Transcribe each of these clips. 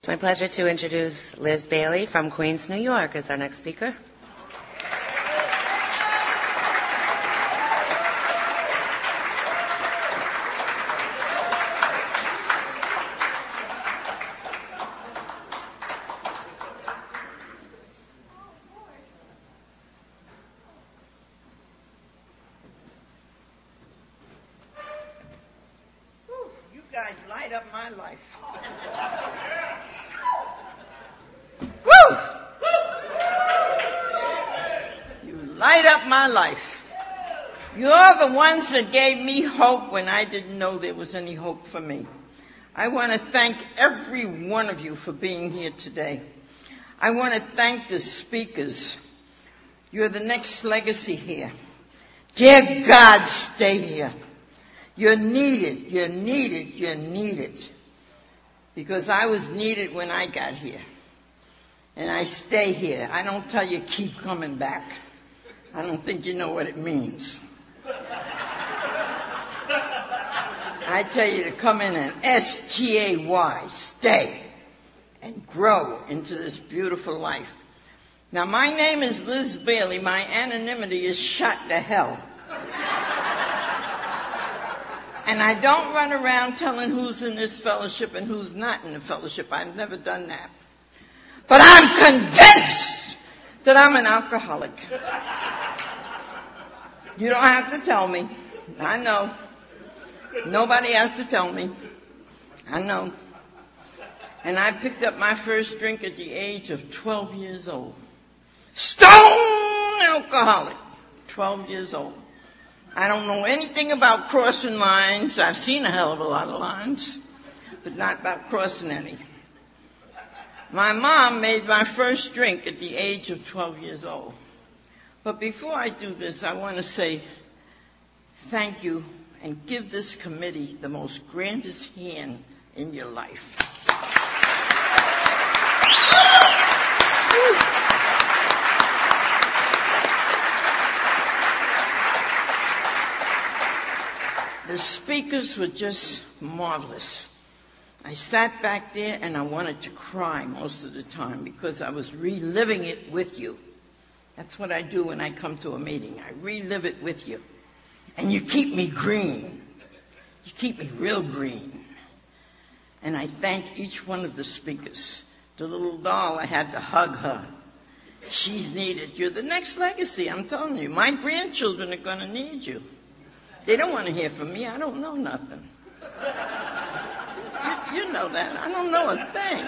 My pleasure to introduce Liz Bailey from Queens, New York as our next speaker. You guys light up my life. Woo! You light up my life. You're the ones that gave me hope when I didn't know there was any hope for me. I want to thank every one of you for being here today. I want to thank the speakers. You're the next legacy here. Dear God, stay here. You're needed, you're needed, you're needed. Because I was needed when I got here. And I stay here. I don't tell you keep coming back. I don't think you know what it means. I tell you to come in and S-T-A-Y, stay, and grow into this beautiful life. Now my name is Liz Bailey. My anonymity is shot to hell. And I don't run around telling who's in this fellowship and who's not in the fellowship. I've never done that. But I'm convinced that I'm an alcoholic. You don't have to tell me. I know. Nobody has to tell me. I know. And I picked up my first drink at the age of 12 years old. Stone alcoholic. 12 years old. I don't know anything about crossing lines. I've seen a hell of a lot of lines, but not about crossing any. My mom made my first drink at the age of 12 years old. But before I do this, I want to say thank you and give this committee the most grandest hand in your life. The speakers were just marvelous. I sat back there and I wanted to cry most of the time because I was reliving it with you. That's what I do when I come to a meeting. I relive it with you. And you keep me green. You keep me real green. And I thank each one of the speakers. The little doll, I had to hug her. She's needed. You're the next legacy, I'm telling you. My grandchildren are going to need you. They don't want to hear from me. I don't know nothing. You know that. I don't know a thing.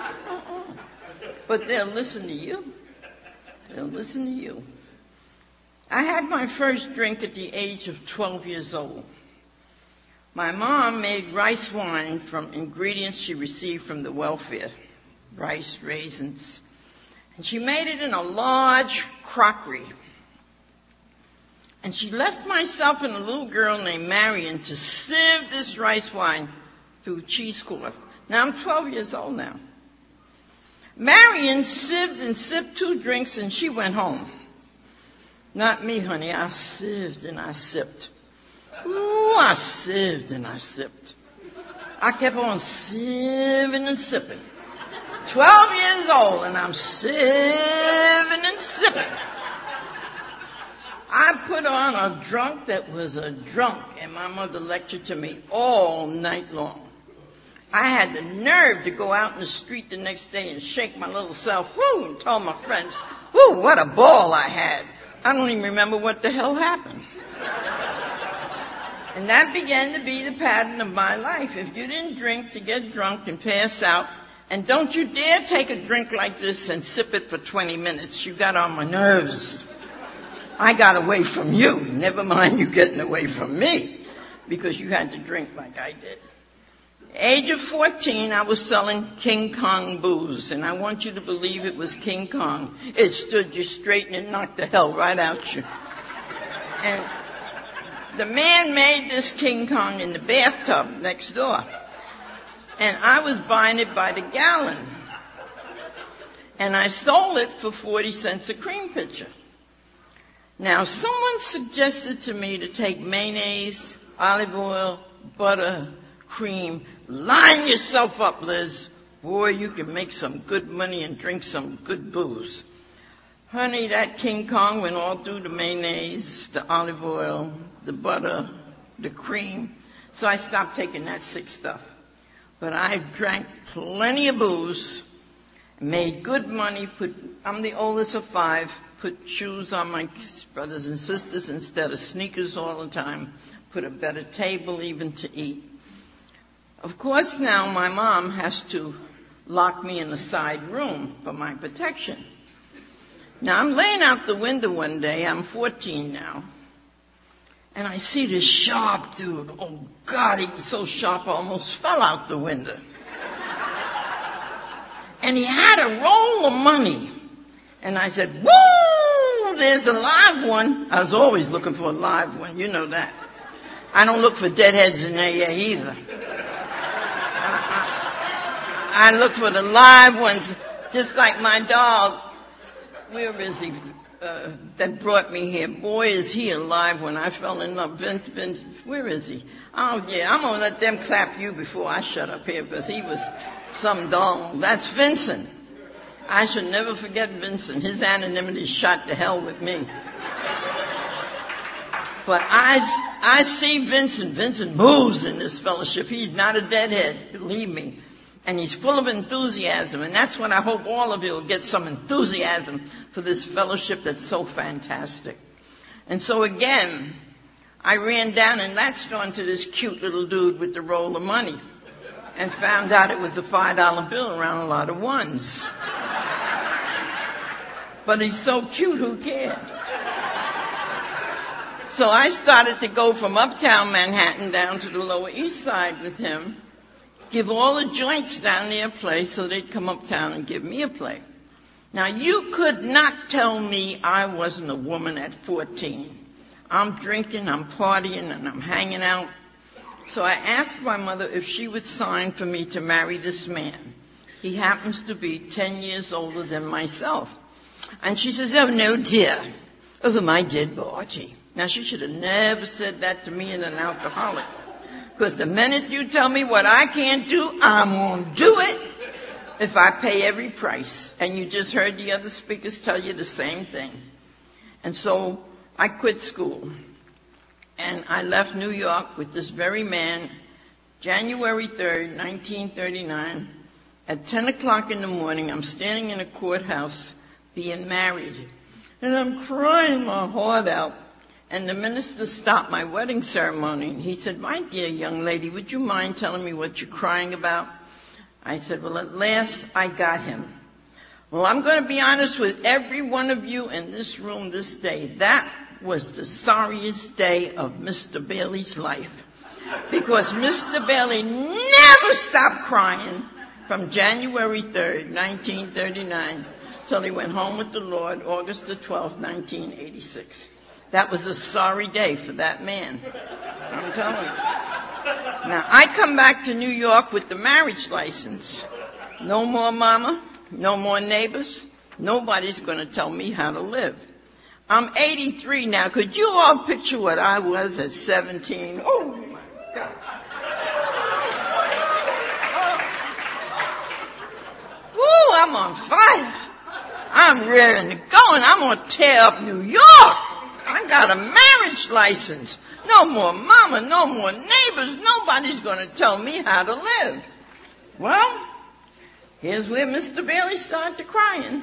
But they'll listen to you. They'll listen to you. I had my first drink at the age of 12 years old. My mom made rice wine from ingredients she received from the welfare. Rice, raisins. And she made it in a large crockery. And she left myself and a little girl named Marion to sieve this rice wine through cheesecloth. Now, I'm 12 years old now. Marion sieved and sipped 2 drinks and she went home. Not me, honey. I sieved and I sipped. Ooh, I sieved and I sipped. I kept on sieving and sipping. 12 years old and I'm sieving and sipping. I put on a drunk that was a drunk, and my mother lectured to me all night long. I had the nerve to go out in the street the next day and shake my little self, whoo, and tell my friends, whoo, what a ball I had. I don't even remember what the hell happened. And that began to be the pattern of my life. If you didn't drink to get drunk and pass out, and don't you dare take a drink like this and sip it for 20 minutes. You got on my nerves. I got away from you. Never mind you getting away from me because you had to drink like I did. Age of 14, I was selling King Kong booze, and I want you to believe it was King Kong. It stood you straight and it knocked the hell right out you. And the man made this King Kong in the bathtub next door, and I was buying it by the gallon, and I sold it for 40 cents a cream pitcher. Now, someone suggested to me to take mayonnaise, olive oil, butter, cream, line yourself up, Liz, boy, you can make some good money and drink some good booze. Honey, that King Kong went all through the mayonnaise, the olive oil, the butter, the cream. So I stopped taking that sick stuff. But I drank plenty of booze, made good money, I'm the oldest of 5, put shoes on my brothers and sisters instead of sneakers all the time, put a better table even to eat. Of course now my mom has to lock me in a side room for my protection. Now I'm laying out the window one day, I'm 14 now, and I see this sharp dude. Oh God, he was so sharp I almost fell out the window. And he had a roll of money. And I said, woo, there's a live one. I was always looking for a live one, you know that. I don't look for deadheads in AA either. I look for the live ones, just like my dog. Where is he? That brought me here. Boy, is he alive when I fell in love. Vince, where is he? Oh yeah, I'm gonna let them clap you before I shut up here because he was some dog. That's Vincent. I should never forget Vincent. His anonymity shot to hell with me. But I see Vincent. Vincent moves in this fellowship. He's not a deadhead, believe me. And he's full of enthusiasm. And that's what I hope all of you will get, some enthusiasm for this fellowship that's so fantastic. And so again, I ran down and latched onto this cute little dude with the roll of money and found out it was a $5 bill around a lot of ones. But he's so cute, who cared? So I started to go from uptown Manhattan down to the Lower East Side with him, give all the joints down there a play so they'd come uptown and give me a play. Now, you could not tell me I wasn't a woman at 14. I'm drinking, I'm partying, and I'm hanging out. So I asked my mother if she would sign for me to marry this man. He happens to be 10 years older than myself. And she says, oh, no, dear, over my dead body. Now, she should have never said that to me and an alcoholic. Because the minute you tell me what I can't do, I'm going to do it if I pay every price. And you just heard the other speakers tell you the same thing. And so I quit school. And I left New York with this very man, January 3rd, 1939. At 10 o'clock in the morning, I'm standing in a courthouse being married. And I'm crying my heart out. And the minister stopped my wedding ceremony. And he said, my dear young lady, would you mind telling me what you're crying about? I said, well, at last I got him. Well, I'm going to be honest with every one of you in this room this day. That was the sorriest day of Mr. Bailey's life. Because Mr. Bailey never stopped crying from January 3rd, 1939, till he went home with the Lord, August the 12th, 1986. That was a sorry day for that man. I'm telling you. Now, I come back to New York with the marriage license. No more mama, no more neighbors. Nobody's going to tell me how to live. I'm 83 now. Could you all picture what I was at 17? Oh, my God. Woo, I'm on fire. I'm ready to go, and I'm going to tear up New York. I got a marriage license. No more mama, no more neighbors. Nobody's going to tell me how to live. Well, here's where Mr. Bailey started crying.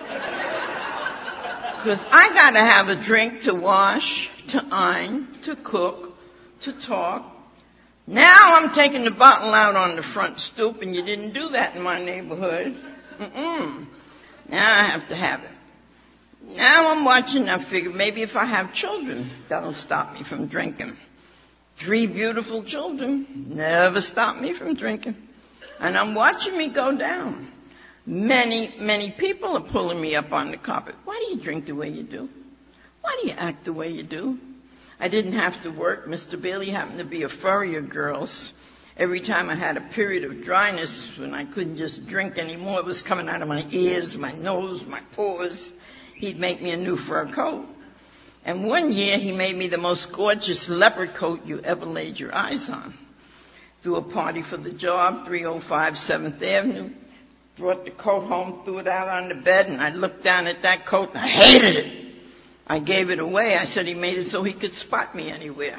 Because I got to have a drink to wash, to iron, to cook, to talk. Now I'm taking the bottle out on the front stoop, and you didn't do that in my neighborhood. Now I have to have it. Now I'm watching, I figure maybe if I have children, that'll stop me from drinking. 3 beautiful children never stop me from drinking. And I'm watching me go down. Many, many people are pulling me up on the carpet. Why do you drink the way you do? Why do you act the way you do? I didn't have to work. Mr. Bailey happened to be a furrier, girls. Every time I had a period of dryness when I couldn't just drink anymore, it was coming out of my ears, my nose, my pores. He'd make me a new fur coat. And one year he made me the most gorgeous leopard coat you ever laid your eyes on. Threw a party for the job, 305 7th Avenue. Brought the coat home, threw it out on the bed, and I looked down at that coat and I hated it. I gave it away. I said he made it so he could spot me anywhere.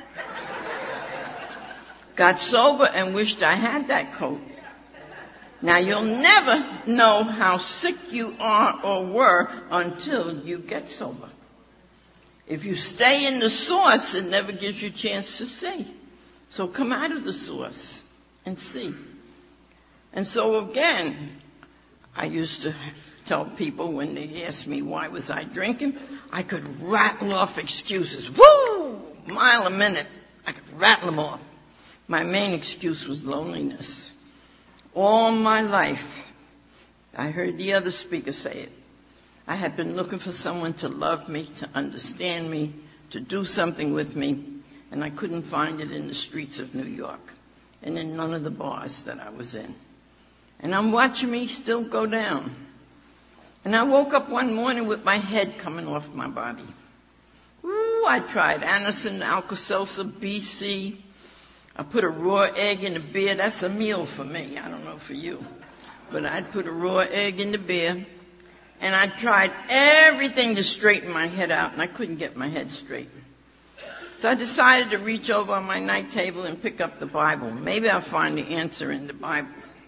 Got sober and wished I had that coat. Now you'll never know how sick you are or were until you get sober. If you stay in the source, it never gives you a chance to see. So come out of the source and see. And so again, I used to tell people when they asked me why was I drinking, I could rattle off excuses. Woo! Mile a minute. I could rattle them off. My main excuse was loneliness. All my life, I heard the other speaker say it, I had been looking for someone to love me, to understand me, to do something with me, and I couldn't find it in the streets of New York and in none of the bars that I was in. And I'm watching me still go down. And I woke up one morning with my head coming off my body. Ooh, I tried Anderson, Alka-Seltzer, BC. I put a raw egg in the beer. That's a meal for me. I don't know for you. But I'd put a raw egg in the beer. And I tried everything to straighten my head out, and I couldn't get my head straight. So I decided to reach over on my night table and pick up the Bible. Maybe I'll find the answer in the Bible.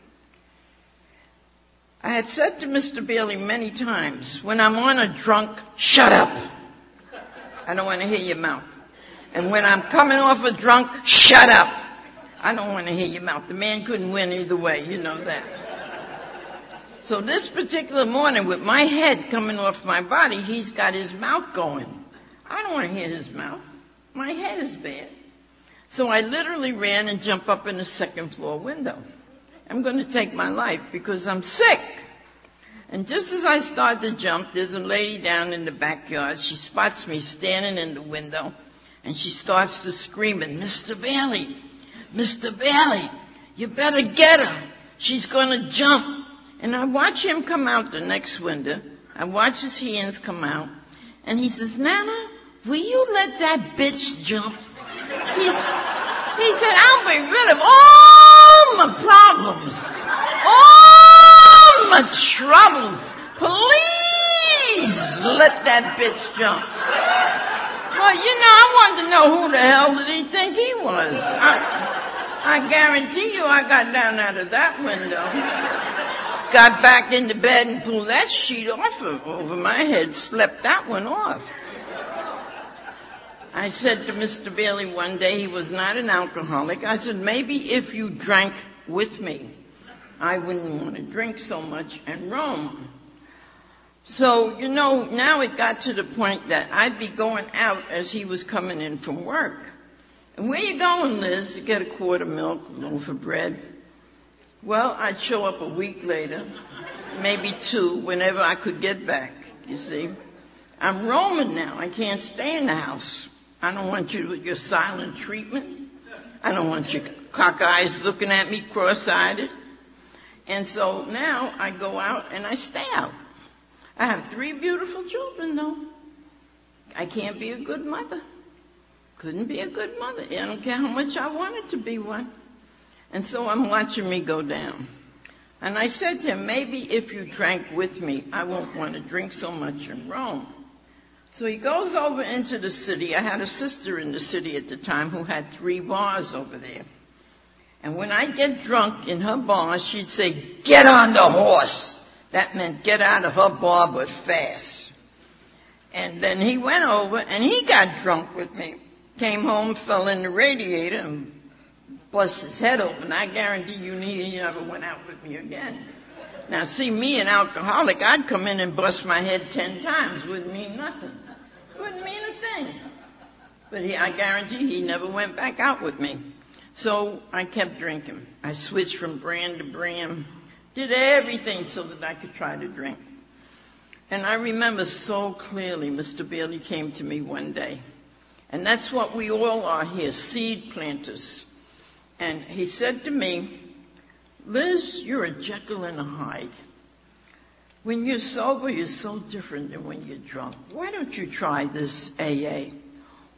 I had said to Mr. Bailey many times, when I'm on a drunk, shut up. I don't want to hear your mouth. And when I'm coming off a drunk, shut up. I don't want to hear your mouth. The man couldn't win either way, you know that. So this particular morning, with my head coming off my body, he's got his mouth going. I don't want to hear his mouth. My head is bad. So I literally ran and jumped up in the second floor window. I'm going to take my life because I'm sick. And just as I start to jump, there's a lady down in the backyard. She spots me standing in the window, and she starts to scream, Mr. Bailey, you better get her. She's going to jump. And I watch him come out the next window. I watch his hands come out. And he says, Nana, will you let that bitch jump? He said, I'll be rid of all my problems, all my troubles. Please let that bitch jump. Well, I wanted to know who the hell did he think he was. I guarantee you I got down out of that window, got back into bed and pulled that sheet off over my head, slept that one off. I said to Mr. Bailey one day, he was not an alcoholic, I said, maybe if you drank with me, I wouldn't want to drink so much and roam. So, now it got to the point that I'd be going out as he was coming in from work. And where you going, Liz, to get a quart of milk, a loaf of bread? Well, I'd show up a week later, maybe 2, whenever I could get back, you see. I'm roaming now. I can't stay in the house. I don't want you with your silent treatment. I don't want your cock eyes looking at me cross-eyed. And so now I go out and I stay out. I have 3 beautiful children, though. I can't be a good mother. Couldn't be a good mother. I don't care how much I wanted to be one. And so I'm watching me go down. And I said to him, maybe if you drank with me, I won't want to drink so much in Rome. So he goes over into the city. I had a sister in the city at the time who had 3 bars over there. And when I get drunk in her bar, she'd say, get on the horse. That meant get out of her bar, but fast. And then he went over and he got drunk with me. Came home, fell in the radiator and bust his head open. I guarantee you he never went out with me again. Now see, me, an alcoholic, I'd come in and bust my head 10 times. Wouldn't mean nothing. Wouldn't mean a thing. But I guarantee he never went back out with me. So I kept drinking. I switched from brand to brand. Did everything so that I could try to drink. And I remember so clearly Mr. Bailey came to me one day. And that's what we all are here, seed planters. And he said to me, Liz, you're a Jekyll and a Hyde. When you're sober, you're so different than when you're drunk. Why don't you try this AA?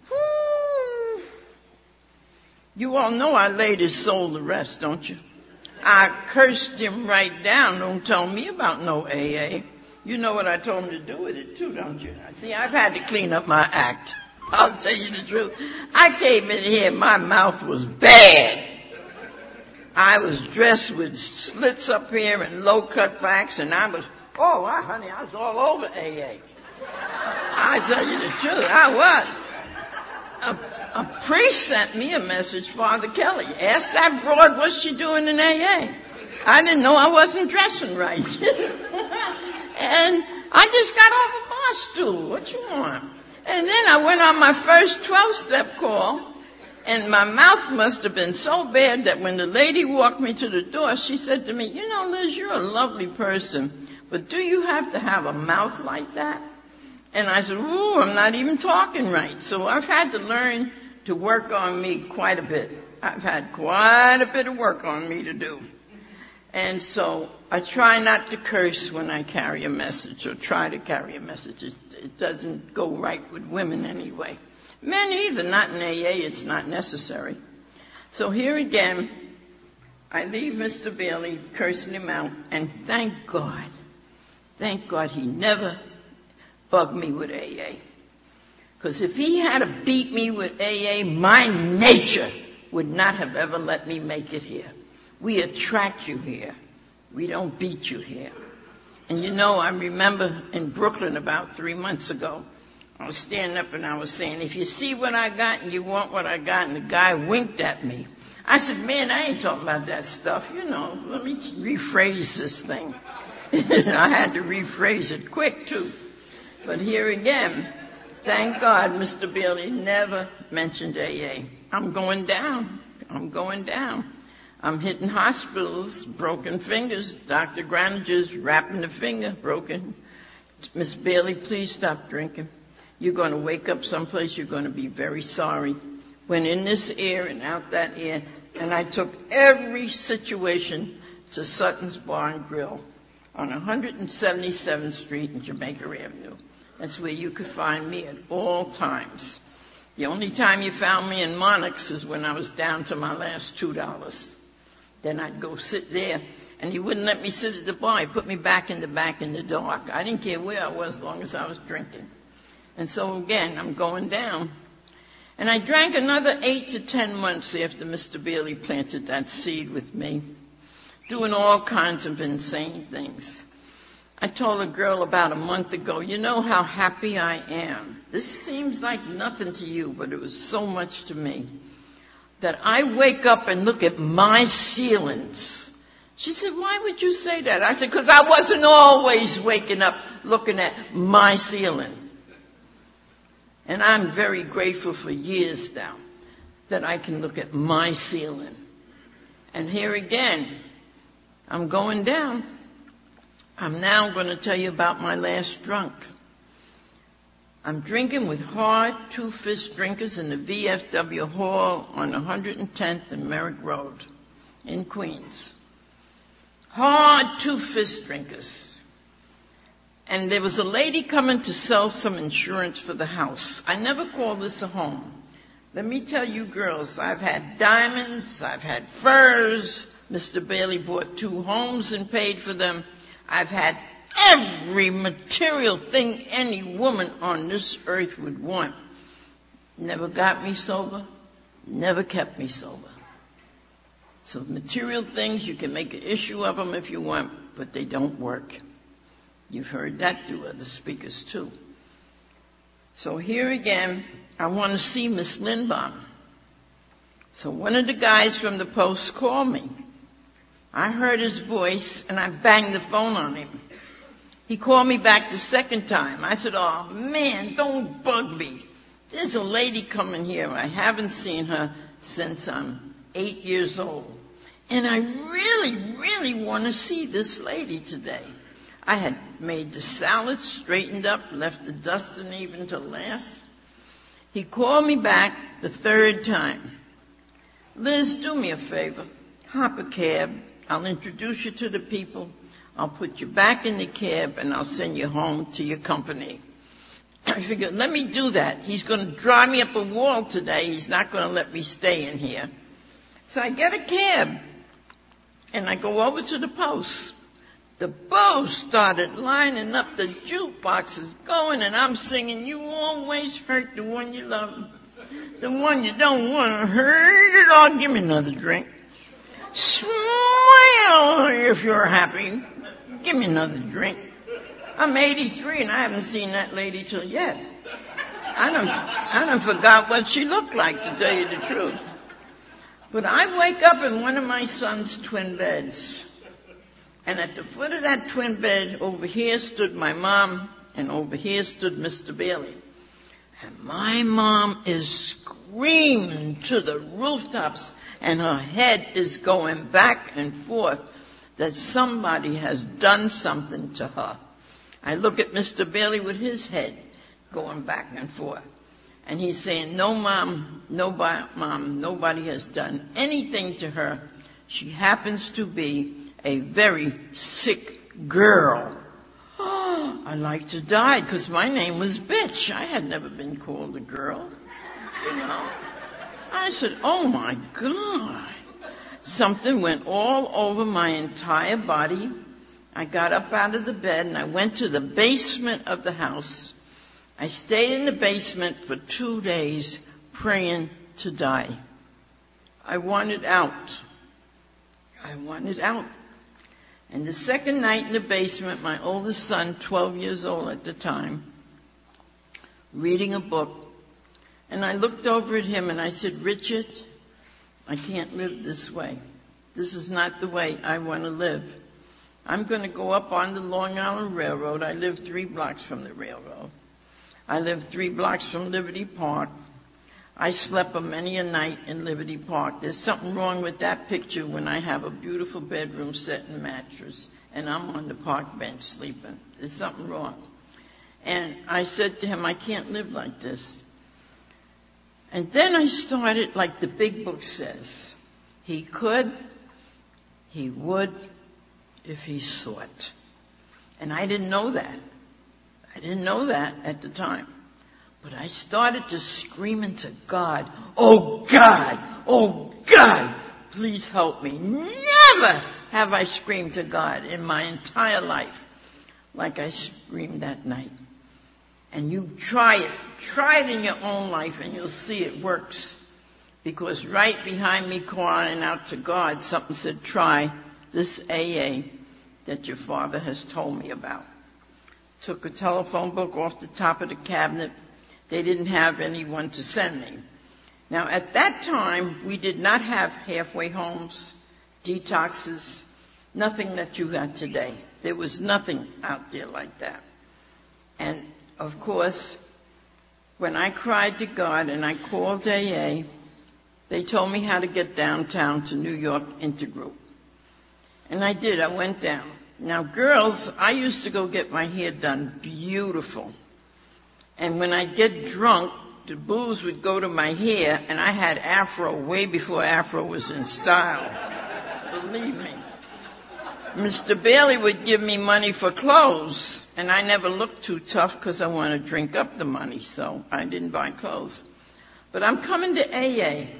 Woo! You all know I laid his soul to rest, don't you? I cursed him right down. Don't tell me about no AA. You know what I told him to do with it too, don't you? See, I've had to clean up my act. I'll tell you the truth. I came in here, my mouth was bad. I was dressed with slits up here and low cutbacks, and I was all over AA. I tell you the truth, I was. A priest sent me a message, Father Kelly. Ask that broad what's she doing in AA. I didn't know I wasn't dressing right. And I just got off a bar stool. What you want? And then I went on my first 12-step call, and my mouth must have been so bad that when the lady walked me to the door, she said to me, you know, Liz, you're a lovely person, but do you have to have a mouth like that? And I said, ooh, I'm not even talking right. So I've had to learn to work on me quite a bit. I've had quite a bit of work on me to do. And so I try not to curse when I carry a message, or try to carry a message. It doesn't go right with women anyway. Men either, not in AA, it's not necessary. So here again, I leave Mr. Bailey cursing him out, and thank God he never bugged me with AA. Because if he had to beat me with AA, my nature would not have ever let me make it here. We attract you here. We don't beat you here. And you know, I remember in Brooklyn about 3 months ago, I was standing up and I was saying, if you see what I got and you want what I got, and the guy winked at me. I said, man, I ain't talking about that stuff. You know, let me rephrase this thing. I had to rephrase it quick too. But here again, thank God Mr. Bailey never mentioned AA. I'm going down. I'm hitting hospitals, broken fingers. Dr. Graninger's wrapping the finger, broken. Miss Bailey, please stop drinking. You're going to wake up someplace, you're going to be very sorry. Went in this ear and out that ear, and I took every situation to Sutton's Bar and Grill on 177th Street and Jamaica Avenue. That's where you could find me at all times. The only time you found me in Monarchs is when I was down to my last $2. Then I'd go sit there, and he wouldn't let me sit at the bar. He put me back in the dark. I didn't care where I was as long as I was drinking. And so again, I'm going down. And I drank another 8 to 10 months after Mr. Bailey planted that seed with me, doing all kinds of insane things. I told a girl about a month ago, you know how happy I am. This seems like nothing to you, but it was so much to me. That I wake up and look at my ceilings. She said, why would you say that? I said, because I wasn't always waking up looking at my ceiling. And I'm very grateful for years now that I can look at my ceiling. And here again, I'm going down. I'm now going to tell you about my last drunk. I'm drinking with hard two-fist drinkers in the VFW Hall on 110th and Merrick Road in Queens. Hard two-fist drinkers. And there was a lady coming to sell some insurance for the house. I never call this a home. Let me tell you girls, I've had diamonds, I've had furs. Mr. Bailey bought 2 homes and paid for them. I've had every material thing any woman on this earth would want. Never got me sober, never kept me sober. So material things, you can make an issue of them if you want, but they don't work. You've heard that through other speakers too. So here again, I want to see Miss Lindbaum. So one of the guys from the Post called me. I heard his voice and I banged the phone on him. He called me back the second time. I said, oh man, don't bug me. There's a lady coming here. I haven't seen her since I'm 8 years old. And I really want to see this lady today. I had made the salad, straightened up, left the dust uneven to last. He called me back the third time. Liz, do me a favor. Hop a cab. I'll introduce you to the people. I'll put you back in the cab and I'll send you home to your company. I figured, let me do that. He's going to drive me up a wall today. He's not going to let me stay in here. So I get a cab. And I go over to the post. The booze started lining up, the jukebox is going, and I'm singing, you always hurt the one you love. The one you don't want to hurt at all. Give me another drink. Smile if you're happy. Give me another drink. I'm 83 and I haven't seen that lady till yet. I done forgot what she looked like, to tell you the truth. But I wake up in one of my son's twin beds. And at the foot of that twin bed, over here stood my mom, and over here stood Mr. Bailey. And my mom is screaming to the rooftops, and her head is going back and forth that somebody has done something to her. I look at Mr. Bailey with his head going back and forth. And he's saying, no, Mom, nobody has done anything to her. She happens to be a very sick girl. Oh, I like to die because my name was Bitch. I had never been called a girl, you know. I said, oh my God. Something went all over my entire body. I got up out of the bed and I went to the basement of the house. I stayed in the basement for 2 days praying to die. I wanted out. And the second night in the basement, my oldest son, 12 years old at the time, reading a book, and I looked over at him and I said, Richard, I can't live this way. This is not the way I want to live. I'm going to go up on the Long Island Railroad. I live 3 blocks from the railroad. I live 3 blocks from Liberty Park. I slept a many a night in Liberty Park. There's something wrong with that picture when I have a beautiful bedroom set and mattress and I'm on the park bench sleeping. There's something wrong. And I said to him, I can't live like this. And then I started, like the big book says, he could, he would, if he sought. And I didn't know that. I didn't know that at the time. But I started to scream into God, oh God, please help me. Never have I screamed to God in my entire life like I screamed that night. And you try it in your own life and you'll see it works. Because right behind me crying out to God, something said, try this AA that your father has told me about. Took a telephone book off the top of the cabinet. They didn't have anyone to send me. Now, at that time, we did not have halfway homes, detoxes, nothing that you got today. There was nothing out there like that. And, of course, when I cried to God and I called AA, they told me how to get downtown to New York Intergroup. And I did. I went down. Now, girls, I used to go get my hair done beautiful. And when I'd get drunk, the booze would go to my hair, and I had afro way before afro was in style. Believe me. Mr. Bailey would give me money for clothes, and I never looked too tough because I wanted to drink up the money, so I didn't buy clothes. But I'm coming to AA,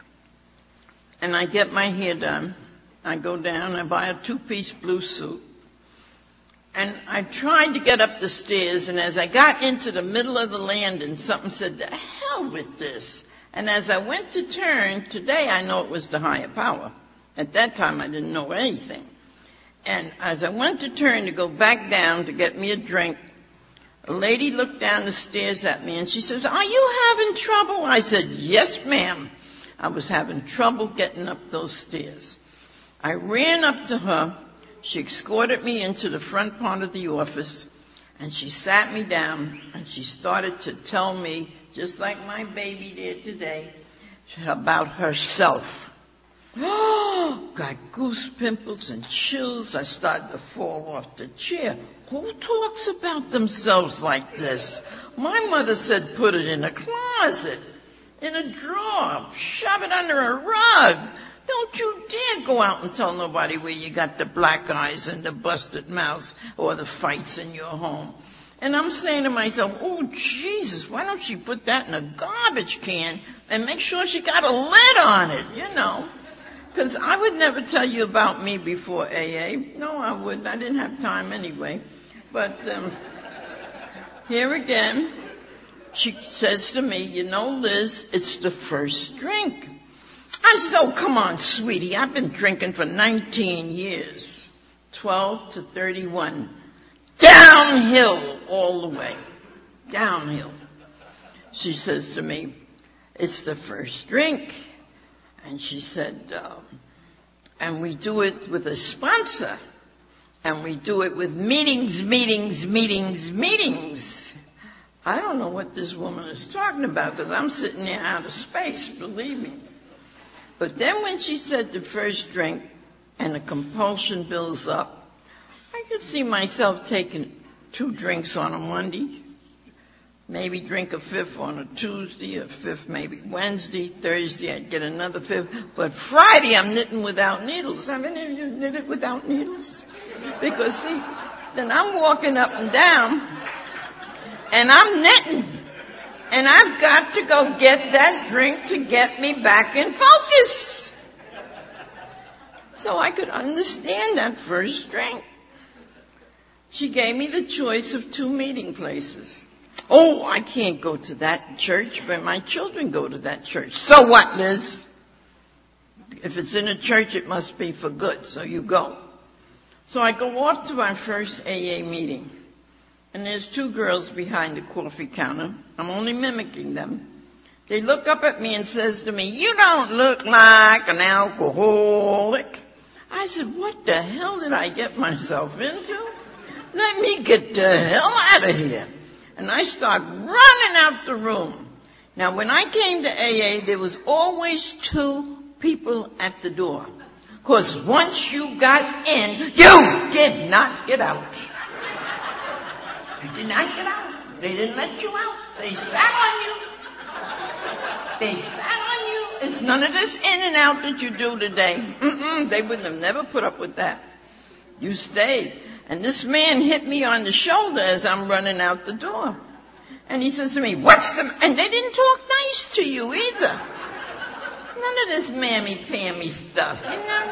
and I get my hair done. I go down, I buy a 2-piece blue suit. And I tried to get up the stairs, and as I got into the middle of the landing, something said, the hell with this. And as I went to turn, today I know it was the higher power. At that time I didn't know anything. And as I went to turn to go back down to get me a drink, a lady looked down the stairs at me and she says, are you having trouble? I said, yes, ma'am. I was having trouble getting up those stairs. I ran up to her. She escorted me into the front part of the office, and she sat me down, and she started to tell me, just like my baby did today, about herself. Oh, got goose pimples and chills. I started to fall off the chair. Who talks about themselves like this? My mother said put it in a closet, in a drawer, shove it under a rug. Don't you dare go out and tell nobody where you got the black eyes and the busted mouths or the fights in your home. And I'm saying to myself, oh, Jesus, why don't she put that in a garbage can and make sure she got a lid on it, you know? Because I would never tell you about me before AA. No, I wouldn't. I didn't have time anyway. But here again, she says to me, you know, Liz, it's the first drink. I said, oh, come on, sweetie. I've been drinking for 19 years, 12 to 31. Downhill all the way. Downhill. She says to me, it's the first drink. And she said, and we do it with a sponsor. And we do it with meetings. I don't know what this woman is talking about, because I'm sitting there out of space, believe me. But then when she said the first drink and the compulsion builds up, I could see myself taking 2 drinks on a Monday, maybe drink a 5th on a Tuesday, a 5th maybe Wednesday, Thursday I'd get another 5th. But Friday I'm knitting without needles. Have any of you knitted without needles? Because see, then I'm walking up and down and I'm knitting. And I've got to go get that drink to get me back in focus. So I could understand that first drink. She gave me the choice of 2 meeting places. Oh, I can't go to that church, but my children go to that church. So what, Liz? If it's in a church, it must be for good, so you go. So I go off to my first AA meeting. And there's 2 girls behind the coffee counter. I'm only mimicking them. They look up at me and says to me, you don't look like an alcoholic. I said, what the hell did I get myself into? Let me get the hell out of here. And I start running out the room. Now, when I came to AA, there was always 2 people at the door. Because once you got in, you did not get out. You did not get out. They didn't let you out. They sat on you. They sat on you. It's none of this in and out that you do today. They wouldn't have never put up with that. You stayed. And this man hit me on the shoulder as I'm running out the door. And he says to me, what's the... And they didn't talk nice to you either. None of this mammy-pammy stuff.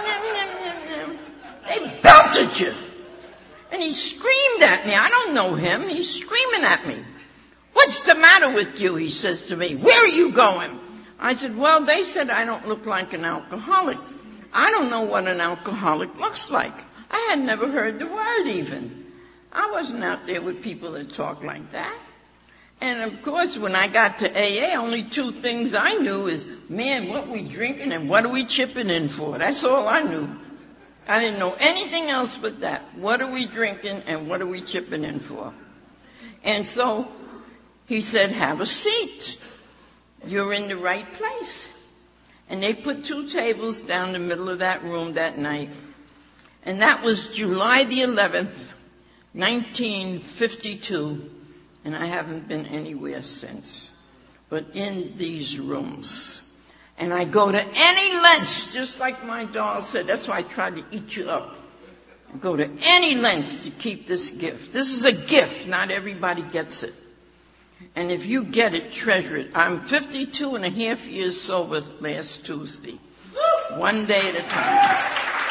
They belted you. And he screamed at me. I don't know him. He's screaming at me. What's the matter with you? He says to me. Where are you going? I said, well, they said I don't look like an alcoholic. I don't know what an alcoholic looks like. I had never heard the word even. I wasn't out there with people that talk like that. And of course, when I got to AA, only 2 things I knew is, man, what we drinking and what are we chipping in for? That's all I knew. I didn't know anything else but that. What are we drinking and what are we chipping in for? And so he said, have a seat. You're in the right place. And they put 2 tables down the middle of that room that night. And that was July the 11th, 1952. And I haven't been anywhere since. But in these rooms. And I go to any lengths, just like my doll said. That's why I tried to eat you up. I go to any lengths to keep this gift. This is a gift. Not everybody gets it. And if you get it, treasure it. I'm 52 and a half years sober last Tuesday. One day at a time.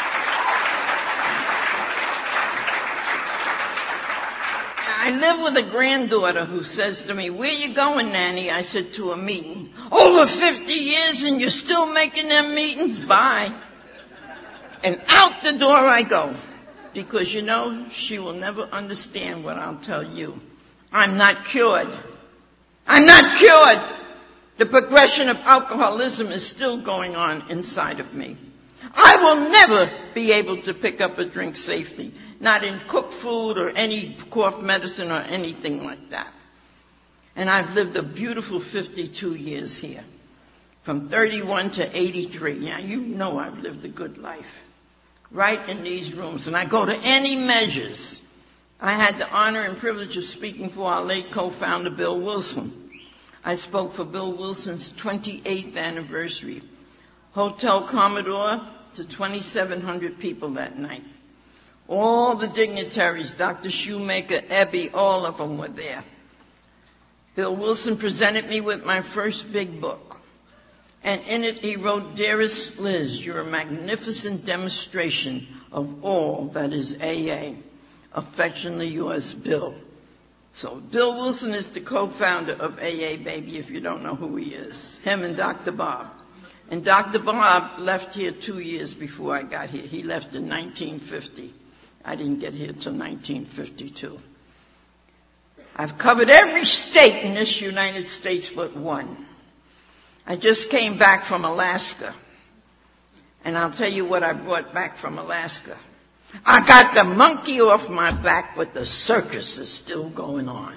I live with a granddaughter who says to me, where you going, Nanny? I said, to a meeting. Over 50 years and you're still making them meetings? Bye. And out the door I go. Because, you know, she will never understand what I'll tell you. I'm not cured. I'm not cured. The progression of alcoholism is still going on inside of me. I will never be able to pick up a drink safely. Not in cooked food or any cough medicine or anything like that. And I've lived a beautiful 52 years here. From 31 to 83. Now, you know I've lived a good life. Right in these rooms. And I go to any measures. I had the honor and privilege of speaking for our late co-founder, Bill Wilson. I spoke for Bill Wilson's 28th anniversary. Hotel Commodore to 2,700 people that night. All the dignitaries, Dr. Shoemaker, Ebby, all of them were there. Bill Wilson presented me with my first big book. And in it he wrote, "Dearest Liz, you're a magnificent demonstration of all that is AA. Affectionately yours, Bill." So Bill Wilson is the co-founder of AA Baby, if you don't know who he is. Him and Dr. Bob. And Dr. Bob left here 2 years before I got here. He left in 1950. I didn't get here till 1952. I've covered every state in this United States but one. I just came back from Alaska. And I'll tell you what I brought back from Alaska. I got the monkey off my back, but the circus is still going on.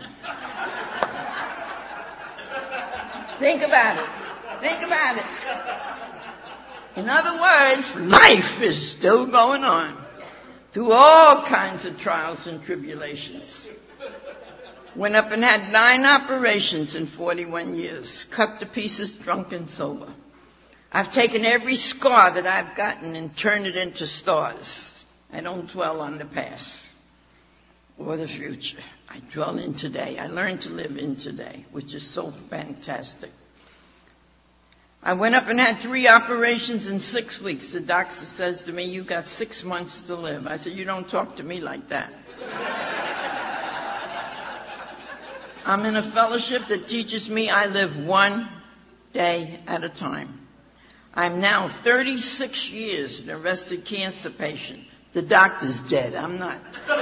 Think about it. Think about it. In other words, life is still going on through all kinds of trials and tribulations. Went up and had 9 operations in 41 years. Cut to pieces, drunk and sober. I've taken every scar that I've gotten and turned it into stars. I don't dwell on the past or the future. I dwell in today. I learn to live in today, which is so fantastic. I went up and had 3 operations in 6 weeks. The doctor says to me, "You got 6 months to live." I said, "You don't talk to me like that." I'm in a fellowship that teaches me I live one day at a time. I'm now 36 years an arrested cancer patient. The doctor's dead. I'm not.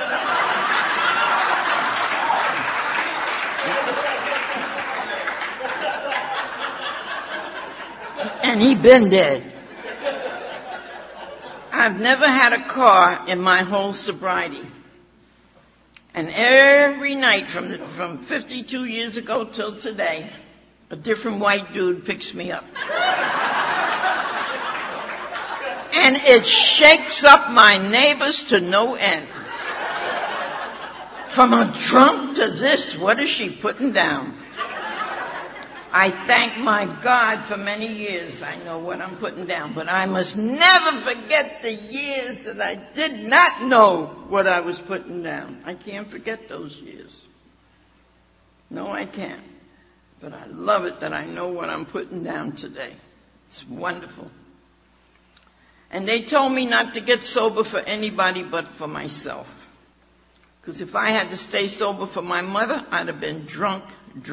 And he been dead. I've never had a car in my whole sobriety. And every night from 52 years ago till today, a different white dude picks me up. And it shakes up my neighbors to no end. From a drunk to this, what is she putting down? I thank my God for many years. I know what I'm putting down, but I must never forget the years that I did not know what I was putting down. I can't forget those years. No, I can't. But I love it that I know what I'm putting down today. It's wonderful. And they told me not to get sober for anybody but for myself. Because if I had to stay sober for my mother, I'd have been drunk.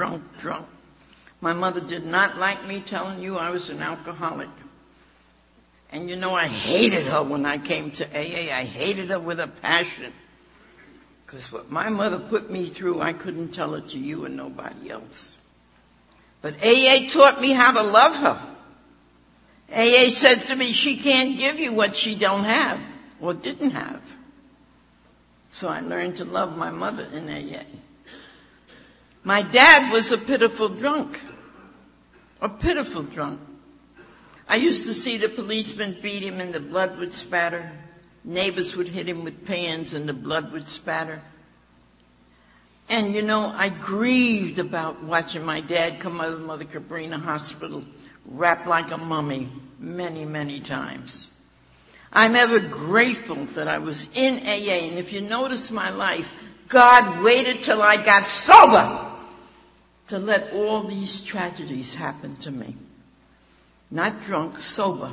My mother did not like me telling you I was an alcoholic. And you know, I hated her when I came to AA. I hated her with a passion. Because what my mother put me through, I couldn't tell it to you and nobody else. But AA taught me how to love her. AA says to me, she can't give you what she don't have or didn't have. So I learned to love my mother in AA. My dad was a pitiful drunk. A pitiful drunk. I used to see the policemen beat him and the blood would spatter. Neighbors would hit him with pans and the blood would spatter. And you know, I grieved about watching my dad come out of Mother Cabrina Hospital wrapped like a mummy many, many times. I'm ever grateful that I was in AA. And if you notice my life, God waited till I got sober to let all these tragedies happen to me. Not drunk, sober.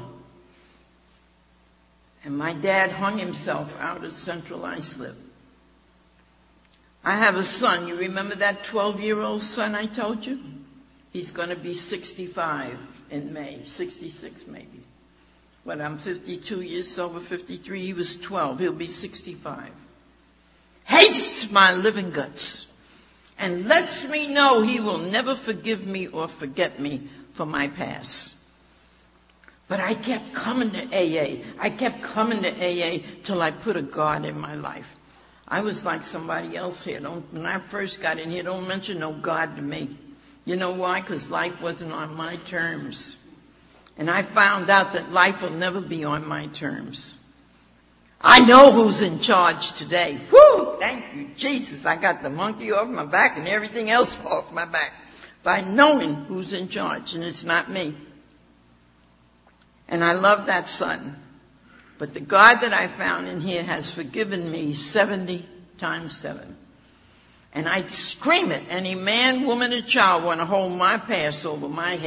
And my dad hung himself out of Central Islip. I have a son. You remember that 12-year-old son I told you? He's going to be 65 in May, 66 maybe. But I'm 52 years sober, 53. He was 12. He'll be 65. Hates my living guts. And lets me know he will never forgive me or forget me for my past. But I kept coming to AA. I kept coming to AA till I put a God in my life. I was like somebody else here. When I first got in here, don't mention no God to me. You know why? Because life wasn't on my terms. And I found out that life will never be on my terms. I know who's in charge today. Whoo! Thank you, Jesus. I got the monkey off my back and everything else off my back by knowing who's in charge, and it's not me. And I love that son. But the God that I found in here has forgiven me 70 times 7. And I'd scream it. Any man, woman, or child want to hold my past over my head,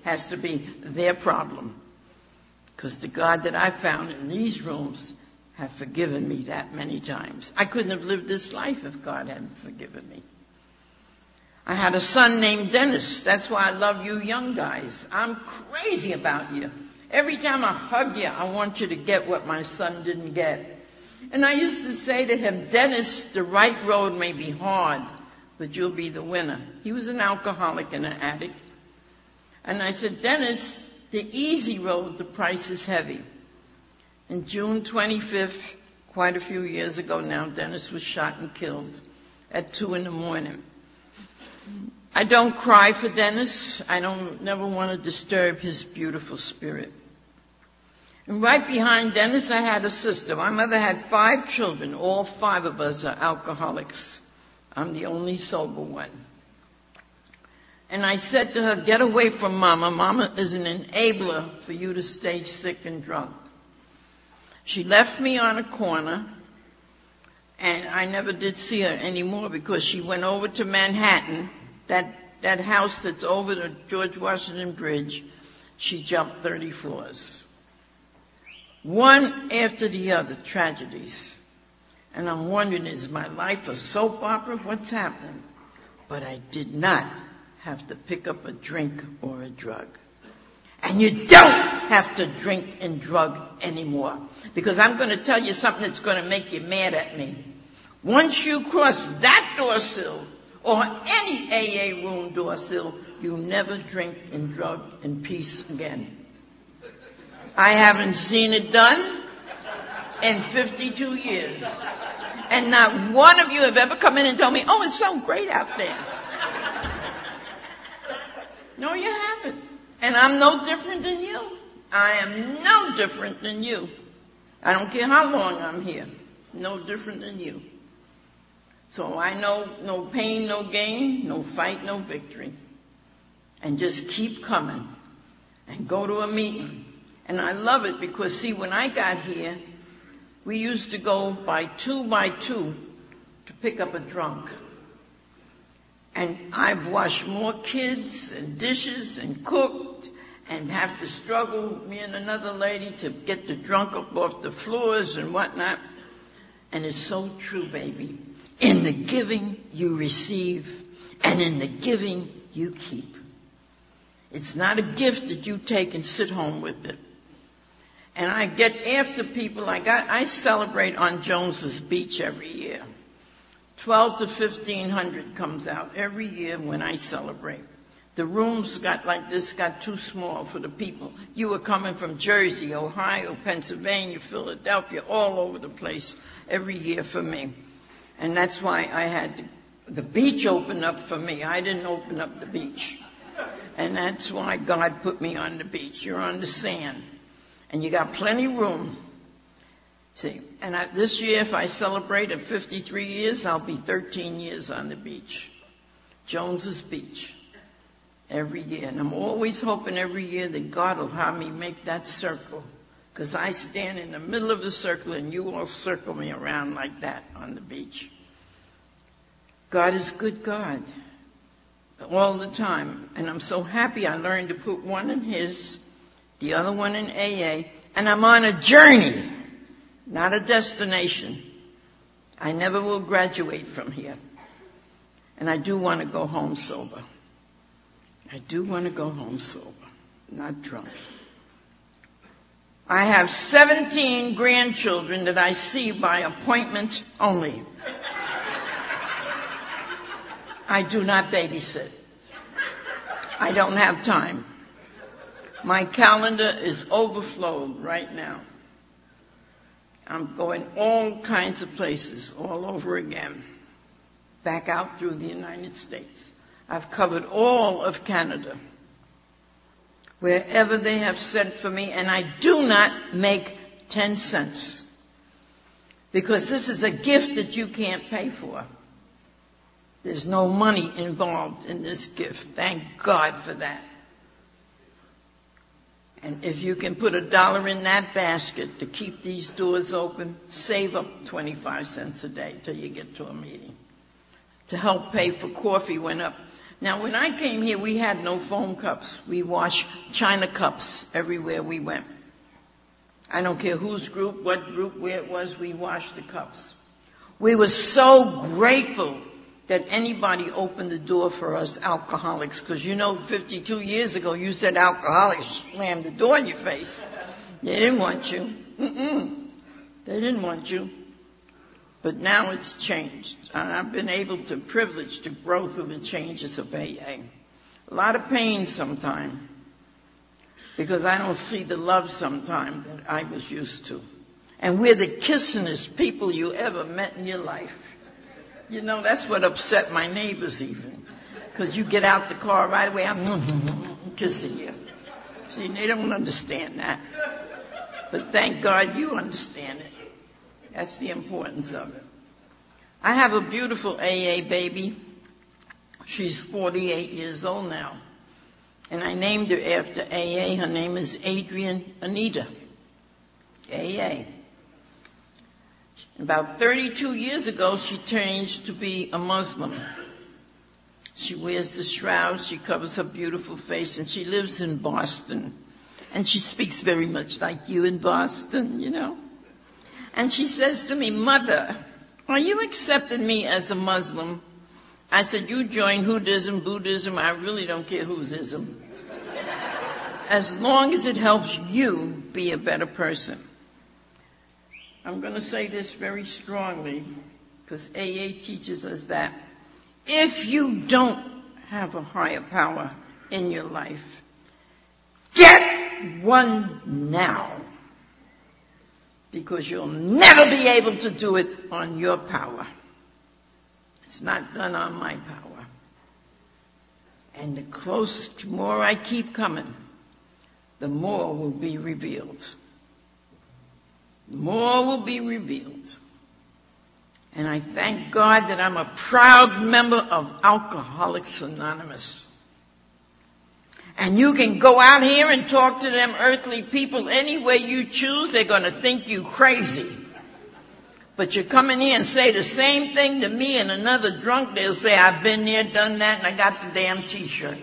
has to be their problem. Because the God that I found in these rooms have forgiven me that many times. I couldn't have lived this life if God hadn't forgiven me. I had a son named Dennis. That's why I love you young guys. I'm crazy about you. Every time I hug you, I want you to get what my son didn't get. And I used to say to him, Dennis, the right road may be hard, but you'll be the winner. He was an alcoholic and an addict. And I said, Dennis, the easy road, the price is heavy. And June 25th, quite a few years ago now, Dennis was shot and killed at 2 a.m. I don't cry for Dennis. I never want to disturb his beautiful spirit. And right behind Dennis, I had a sister. My mother had 5 children. All 5 of us are alcoholics. I'm the only sober one. And I said to her, get away from Mama. Mama is an enabler for you to stay sick and drunk. She left me on a corner, and I never did see her anymore because she went over to Manhattan, that house that's over the George Washington Bridge. She jumped 30 floors. One after the other, tragedies. And I'm wondering, is my life a soap opera? What's happening? But I did not have to pick up a drink or a drug. And you don't have to drink and drug anymore. Because I'm going to tell you something that's going to make you mad at me. Once you cross that door sill, or any AA room door sill, you never drink and drug in peace again. I haven't seen it done in 52 years. And not one of you have ever come in and told me, oh, it's so great out there. No, you haven't. And I'm no different than you. I am no different than you. I don't care how long I'm here. No different than you. So I know no pain, no gain, no fight, no victory. And just keep coming and go to a meeting. And I love it because, see, when I got here, we used to go by two to pick up a drunk. And I've washed more kids and dishes and cooked and have to struggle, me and another lady, to get the drunk up off the floors and whatnot. And it's so true, baby. In the giving, you receive, and in the giving, you keep. It's not a gift that you take and sit home with it. And I get after people. I celebrate on Jones's Beach every year. 12 to 1,500 comes out every year when I celebrate. The rooms got too small for the people. You were coming from Jersey, Ohio, Pennsylvania, Philadelphia, all over the place every year for me. And that's why I had the beach open up for me. I didn't open up the beach. And that's why God put me on the beach. You're on the sand. And you got plenty room. See, and this year, if I celebrate at 53 years, I'll be 13 years on the beach. Jones's Beach. Every year. And I'm always hoping every year that God will have me make that circle. Because I stand in the middle of the circle and you all circle me around like that on the beach. God is good God. All the time. And I'm so happy I learned to put one in his, the other one in AA. And I'm on a journey. Not a destination. I never will graduate from here. And I do want to go home sober. I do want to go home sober, not drunk. I have 17 grandchildren that I see by appointment only. I do not babysit. I don't have time. My calendar is overflowed right now. I'm going all kinds of places all over again, back out through the United States. I've covered all of Canada, wherever they have sent for me, and I do not make 10 cents, because this is a gift that you can't pay for. There's no money involved in this gift. Thank God for that. And if you can put $1 in that basket to keep these doors open, save up 25 cents a day till you get to a meeting. To help pay for coffee went up. Now, when I came here, we had no foam cups. We washed china cups everywhere we went. I don't care whose group, what group, where it was, we washed the cups. We were so grateful that anybody opened the door for us alcoholics, because 52 years ago, you said alcoholics slammed the door in your face. They didn't want you. They didn't want you. But now it's changed. And I've been able to privilege to grow through the changes of AA. A lot of pain sometimes, because I don't see the love sometimes that I was used to. And we're the kissingest people you ever met in your life. That's what upset my neighbors even. Because you get out the car right away, I'm kissing you. See, they don't understand that. But thank God you understand it. That's the importance of it. I have a beautiful AA baby. She's 48 years old now. And I named her after AA. Her name is Adrian Anita. AA. About 32 years ago, she changed to be a Muslim. She wears the shroud. She covers her beautiful face. And she lives in Boston. And she speaks very much like you in Boston, And she says to me, Mother, are you accepting me as a Muslim? I said, you join Buddhism, I really don't care whose ism. As long as it helps you be a better person. I'm going to say this very strongly, because AA teaches us that. If you don't have a higher power in your life, get one now. Because you'll never be able to do it on your power. It's not done on my power. And the more I keep coming, the more will be revealed. More will be revealed. And I thank God that I'm a proud member of Alcoholics Anonymous. And you can go out here and talk to them earthly people any way you choose. They're going to think you crazy. But you come in here and say the same thing to me and another drunk, they'll say, I've been there, done that, and I got the damn t-shirt.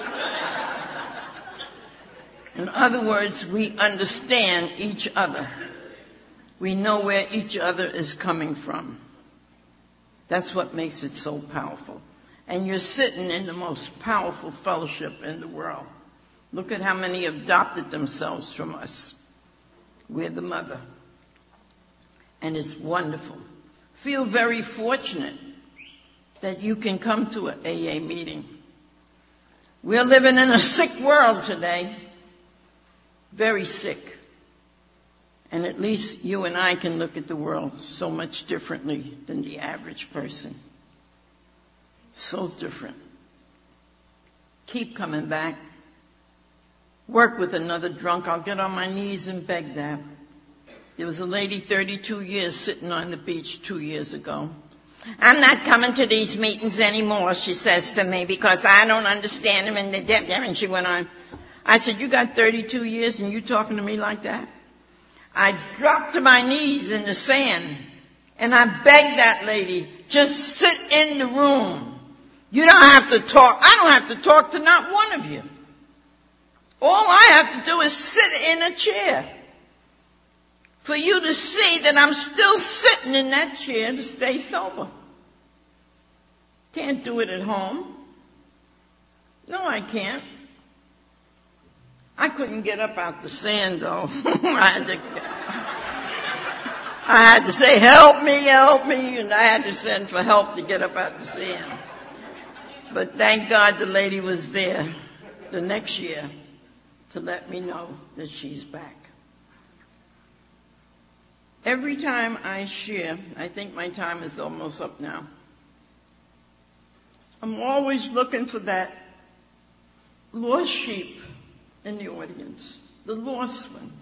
In other words, we understand each other. We know where each other is coming from. That's what makes it so powerful. And you're sitting in the most powerful fellowship in the world. Look at how many adopted themselves from us. We're the mother. And it's wonderful. Feel very fortunate that you can come to an AA meeting. We're living in a sick world today. Very sick. And at least you and I can look at the world so much differently than the average person. So different. Keep coming back. Work with another drunk. I'll get on my knees and beg that. There was a lady 32 years sitting on the beach 2 years ago. I'm not coming to these meetings anymore, she says to me, because I don't understand them and the depth. And she went on. I said, you got 32 years and you talking to me like that? I dropped to my knees in the sand and I begged that lady, just sit in the room. You don't have to talk. I don't have to talk to not one of you. All I have to do is sit in a chair for you to see that I'm still sitting in that chair to stay sober. Can't do it at home. No, I can't. I couldn't get up out the sand, though. I had to say, help me, and I had to send for help to get up out the sand. But thank God the lady was there the next year to let me know that she's back. Every time I share, I think my time is almost up now. I'm always looking for that lost sheep in the audience, the lost one.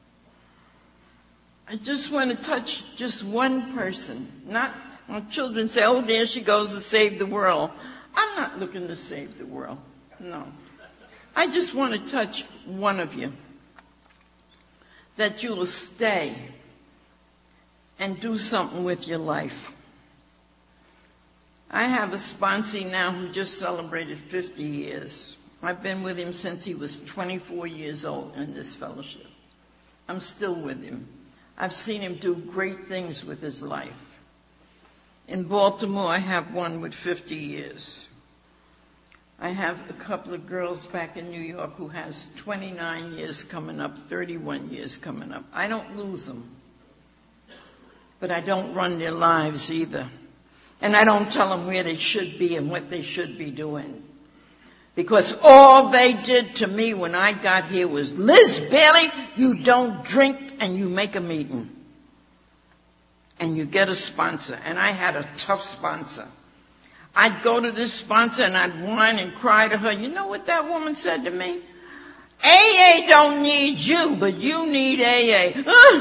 I just want to touch just one person. Not my children say, oh, there she goes to save the world. I'm not looking to save the world. No. I just want to touch one of you. That you will stay and do something with your life. I have a sponsee now who just celebrated 50 years. I've been with him since he was 24 years old in this fellowship. I'm still with him. I've seen him do great things with his life. In Baltimore, I have one with 50 years. I have a couple of girls back in New York who has 29 years coming up, 31 years coming up. I don't lose them, but I don't run their lives either. And I don't tell them where they should be and what they should be doing. Because all they did to me when I got here was, Liz Bailey, you don't drink and you make a meeting. And you get a sponsor. And I had a tough sponsor. I'd go to this sponsor and I'd whine and cry to her. You know what that woman said to me? AA don't need you, but you need AA.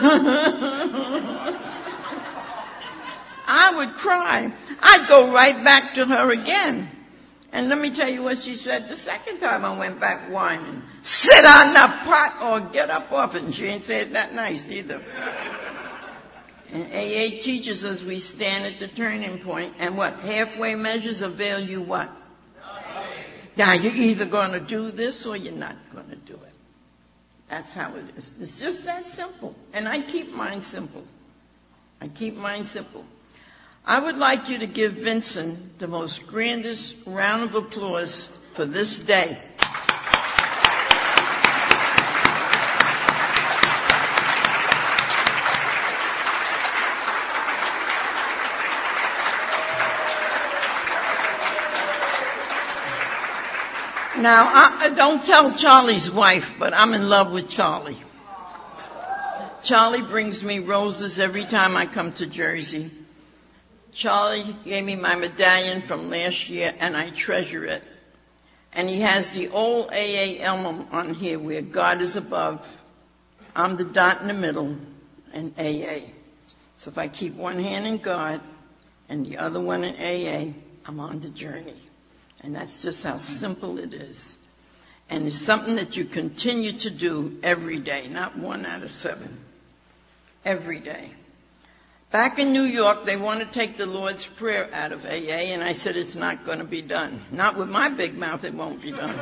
I would cry. I'd go right back to her again. And let me tell you what she said the second time I went back whining. Sit on the pot or get up off it. And she ain't said that nice either. And AA teaches us we stand at the turning point, and what? Halfway measures avail you what? Now you're either going to do this or you're not going to do it. That's how it is. It's just that simple. And I keep mine simple. I would like you to give Vincent the most grandest round of applause for this day. Now, I don't tell Charlie's wife, but I'm in love with Charlie. Charlie brings me roses every time I come to Jersey. Charlie gave me my medallion from last year, and I treasure it. And he has the old AA emblem on here where God is above. I'm the dot in the middle, and AA. So if I keep one hand in God and the other one in AA, I'm on the journey. And that's just how simple it is. And it's something that you continue to do every day, not 1 out of 7. Every day. Back in New York, they want to take the Lord's Prayer out of AA, and I said it's not going to be done. Not with my big mouth, it won't be done.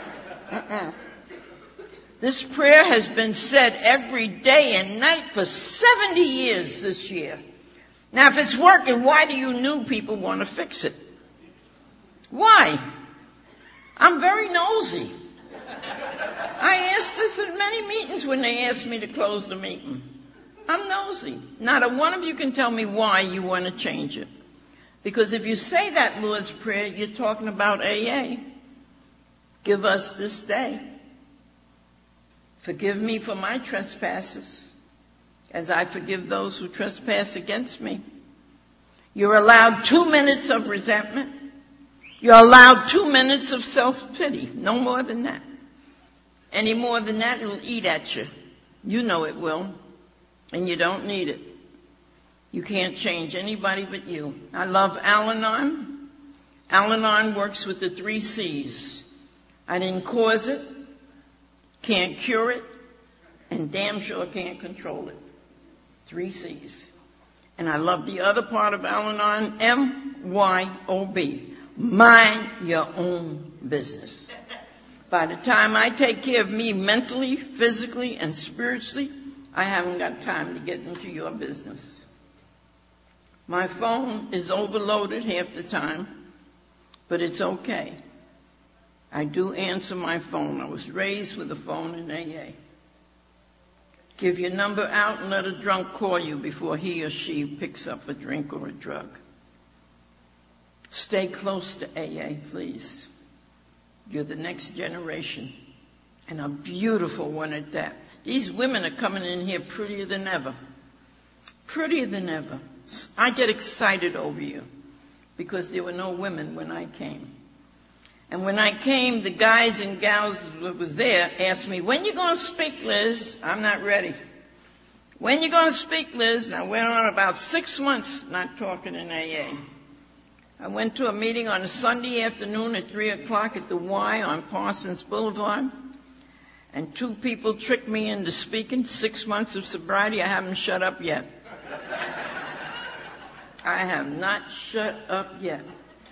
This prayer has been said every day and night for 70 years this year. Now, if it's working, why do you new people want to fix it? Why? I'm very nosy. I asked this in many meetings when they asked me to close the meeting. I'm nosy. Not a one of you can tell me why you want to change it. Because if you say that Lord's Prayer, you're talking about AA. Give us this day. Forgive me for my trespasses, as I forgive those who trespass against me. You're allowed 2 minutes of resentment. You're allowed 2 minutes of self-pity. No more than that. Any more than that, it'll eat at you. You know it will. And you don't need it. You can't change anybody but you. I love Al-Anon. Al-Anon works with the 3 C's. I didn't cause it, can't cure it, and damn sure can't control it. 3 C's. And I love the other part of Al-Anon, MYOB. Mind your own business. By the time I take care of me mentally, physically, and spiritually, I haven't got time to get into your business. My phone is overloaded half the time, but it's okay. I do answer my phone. I was raised with a phone in AA. Give your number out and let a drunk call you before he or she picks up a drink or a drug. Stay close to AA, please. You're the next generation, and a beautiful one at that. These women are coming in here prettier than ever. Prettier than ever. I get excited over you because there were no women when I came. And when I came, the guys and gals that was there asked me, when you going to speak, Liz? I'm not ready. When you going to speak, Liz? And I went on about 6 months not talking in AA. I went to a meeting on a Sunday afternoon at 3 o'clock at the Y on Parsons Boulevard. And 2 people tricked me into speaking. 6 months of sobriety, I haven't shut up yet. I have not shut up yet.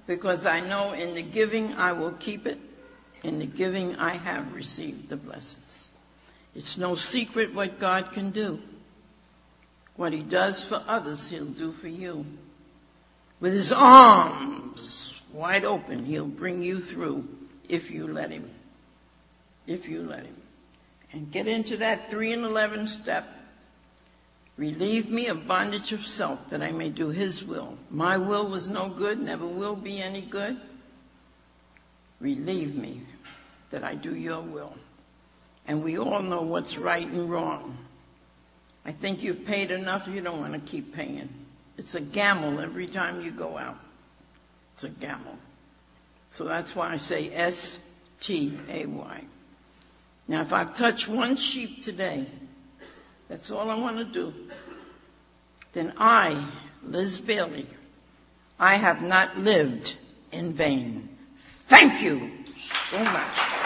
because I know in the giving I will keep it. In the giving I have received the blessings. It's no secret what God can do. What he does for others, he'll do for you. With his arms wide open, he'll bring you through if you let him. If you let him. And get into that 3 and 11 step. Relieve me of bondage of self that I may do his will. My will was no good, never will be any good. Relieve me that I do your will. And we all know what's right and wrong. I think you've paid enough, you don't want to keep paying. It's a gamble every time you go out. It's a gamble. So that's why I say S-T-A-Y. Now if I've touched one sheep today, that's all I want to do, then I, Liz Bailey, I have not lived in vain. Thank you so much.